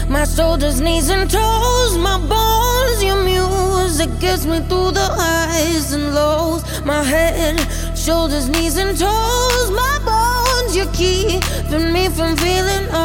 My shoulders, knees and toes, my bones, your music gets me through the highs and lows. My head, shoulders, knees and toes, my bones, you're keeping me from feeling